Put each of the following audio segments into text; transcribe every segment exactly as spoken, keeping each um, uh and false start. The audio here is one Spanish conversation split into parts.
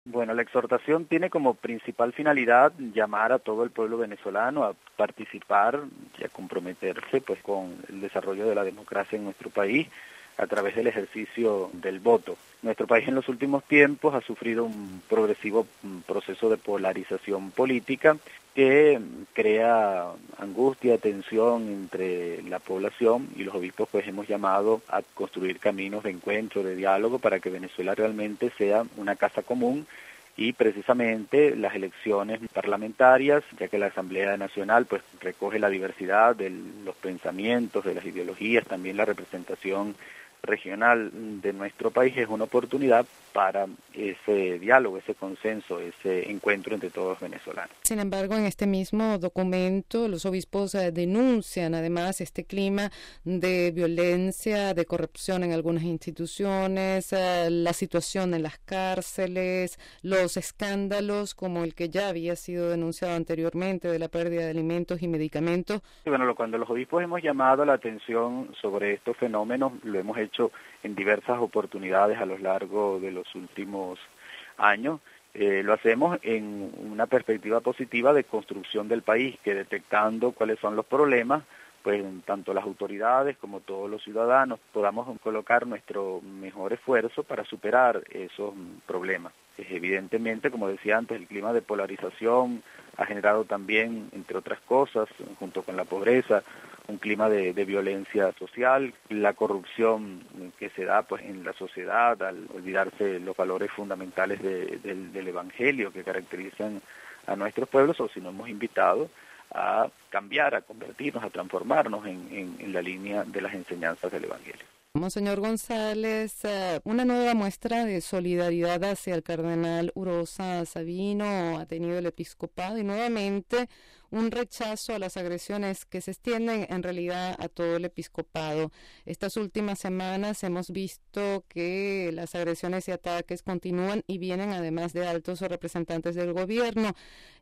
Bueno, la exhortación tiene como principal finalidad llamar a todo el pueblo venezolano a participar y a comprometerse pues con el desarrollo de la democracia en nuestro país a través del ejercicio del voto. Nuestro país en los últimos tiempos ha sufrido un progresivo proceso de polarización política que crea angustia, tensión entre la población, y los obispos pues hemos llamado a construir caminos de encuentro, de diálogo, para que Venezuela realmente sea una casa común. Y precisamente las elecciones parlamentarias, ya que la Asamblea Nacional pues recoge la diversidad de los pensamientos, de las ideologías, también la representación regional de nuestro país, es una oportunidad para ese diálogo, ese consenso, ese encuentro entre todos los venezolanos. Sin embargo, en este mismo documento, los obispos eh, denuncian además este clima de violencia, de corrupción en algunas instituciones, eh, la situación en las cárceles, los escándalos como el que ya había sido denunciado anteriormente de la pérdida de alimentos y medicamentos. Y bueno, cuando los obispos hemos llamado la atención sobre estos fenómenos, lo hemos hecho en diversas oportunidades a lo largo de los últimos años. Eh, lo hacemos en una perspectiva positiva de construcción del país, que detectando cuáles son los problemas, pues tanto las autoridades como todos los ciudadanos podamos colocar nuestro mejor esfuerzo para superar esos problemas. Evidentemente, como decía antes, el clima de polarización ha generado también, entre otras cosas, junto con la pobreza, un clima de, de violencia social, la corrupción que se da pues en la sociedad al olvidarse los valores fundamentales de, de, del Evangelio que caracterizan a nuestros pueblos, o si no hemos invitado a cambiar, a convertirnos, a transformarnos en, en, en la línea de las enseñanzas del Evangelio. Monseñor González, una nueva muestra de solidaridad hacia el cardenal Urosa Sabino ha tenido el episcopado, y nuevamente un rechazo a las agresiones que se extienden en realidad a todo el episcopado. Estas últimas semanas hemos visto que las agresiones y ataques continúan y vienen además de altos representantes del gobierno,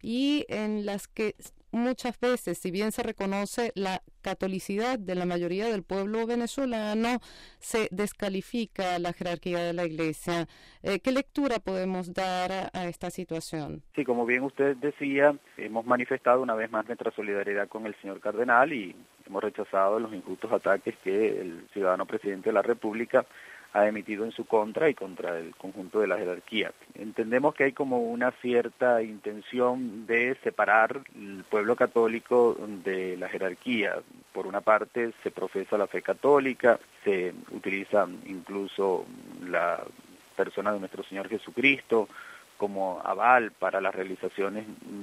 y en las que muchas veces, si bien se reconoce la catolicidad de la mayoría del pueblo venezolano, se descalifica la jerarquía de la Iglesia. Eh, ¿Qué lectura podemos dar a, a esta situación? Sí, como bien usted decía, hemos manifestado una vez más nuestra solidaridad con el señor cardenal y hemos rechazado los injustos ataques que el ciudadano presidente de la República ha emitido en su contra y contra el conjunto de la jerarquía. Entendemos que hay como una cierta intención de separar el pueblo católico de la jerarquía. Por una parte se profesa la fe católica, se utiliza incluso la persona de nuestro Señor Jesucristo como aval para las realizaciones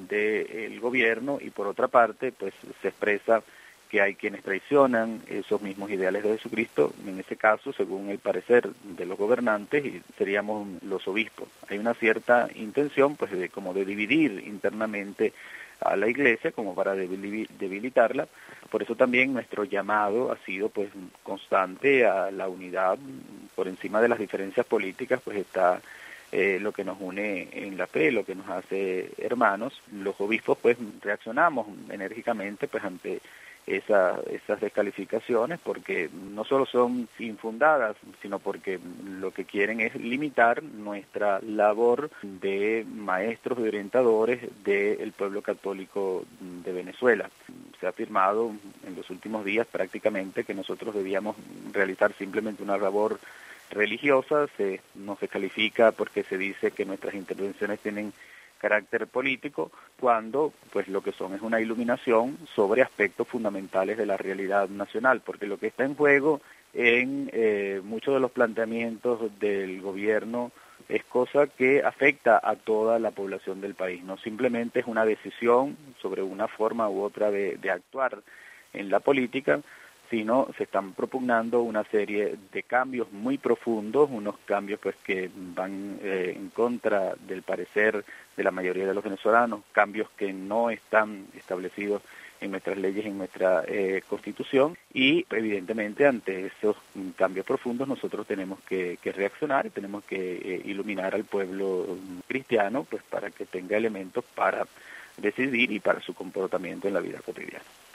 del gobierno, y por otra parte pues se expresa que hay quienes traicionan esos mismos ideales de Jesucristo, en ese caso, según el parecer de los gobernantes, y seríamos los obispos. Hay una cierta intención, pues, de como de dividir internamente a la Iglesia, como para debilitarla. Por eso también nuestro llamado ha sido, pues, constante a la unidad. Por encima de las diferencias políticas, pues, está Eh, lo que nos une en la fe, lo que nos hace hermanos. Los obispos pues reaccionamos enérgicamente pues ante esa, esas descalificaciones, porque no solo son infundadas, sino porque lo que quieren es limitar nuestra labor de maestros, de orientadores del pueblo católico de Venezuela. Se ha afirmado en los últimos días prácticamente que nosotros debíamos realizar simplemente una labor religiosa, se nos descalifica porque se dice que nuestras intervenciones tienen carácter político, cuando pues lo que son es una iluminación sobre aspectos fundamentales de la realidad nacional, porque lo que está en juego en eh, muchos de los planteamientos del gobierno es cosa que afecta a toda la población del país, no simplemente es una decisión sobre una forma u otra de, de actuar en la política, sino se están propugnando una serie de cambios muy profundos, unos cambios pues que van eh, en contra del parecer de la mayoría de los venezolanos, cambios que no están establecidos en nuestras leyes, en nuestra eh, Constitución, y evidentemente ante esos cambios profundos nosotros tenemos que, que reaccionar, tenemos que eh, iluminar al pueblo cristiano pues para que tenga elementos para decidir y para su comportamiento en la vida cotidiana.